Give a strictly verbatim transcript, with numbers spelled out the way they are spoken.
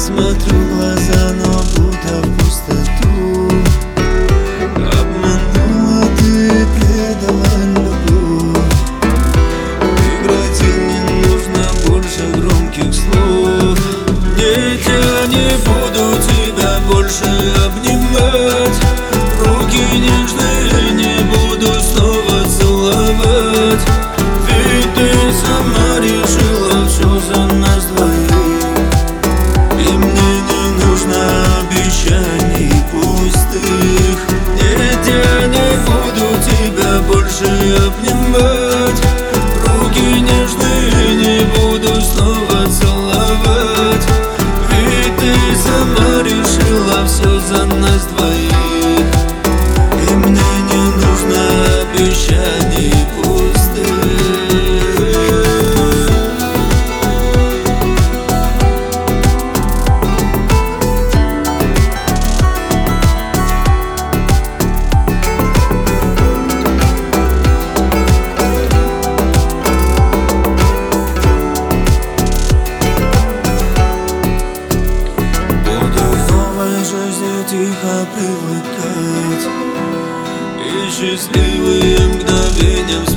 смотрю в глаза, но будто в пустоту. Обманула ты, предала любовь. Прекратить не нужно больше громких слов. Нет, я не буду тебя больше обнимать. Руки нежные не буду снова целовать. Ведь ты сама решила все за нас двоих. И мне не нужно обещаний пустых. Нет, я не буду тебя больше обнимать. Руки нежные не буду снова целовать. Ведь ты сама решила все за нас двоих. И мне не нужно обещаний пустых. Жизни тихо привыкать, и счастливые мгновения